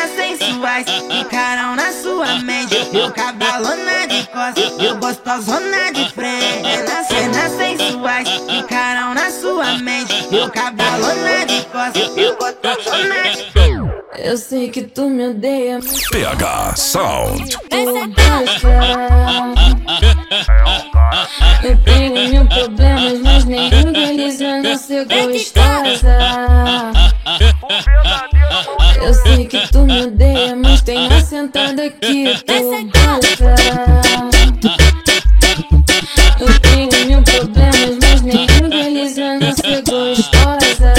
cenas sensuais ficarão na sua mente. Eu cabalona de costas, eu gostosona de frente. Cenas sensuais ficarão na sua mente. Eu cabalona de costas, eu gostosona de frente. Eu sei que tu me odeia, PH Sound. tu gosta. Eu tenho mil problemas, mas nenhum deles é não ser gostosa. Eu sei que tu me odeia, mas tem uma sentada que tu gosta. Eu tenho mil problemas, mas nenhum deles é não ser gostosa.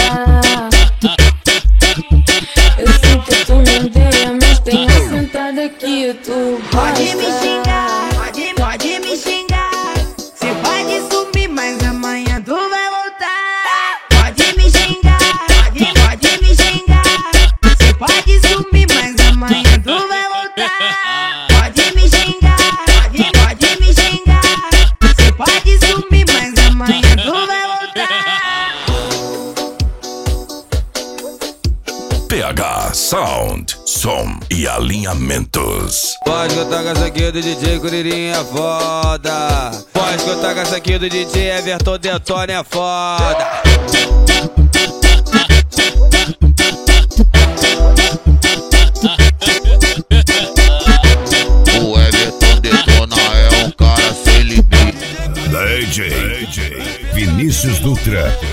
Eu sei que tu me odeia, mas tem uma sentada que tu gosta. Pode me xingar, pode me xingar. Cê pode sumir, mas amanhã tu vai voltar. Pode me xingar, pode me xingar. Cê pode sumir, mas amanhã tu vai voltar. Pode me xingar, pode me xingar. Cê pode sumir, mas amanhã tu vai voltar. PH Sound. Som e alinhamentos. Pode escutar com essa aqui do DJ Curirinha foda. Pode escutar com essa aqui do DJ Everton Detone é foda. O Everton Detona é um cara sem limite. DJ Vinícius Dutra.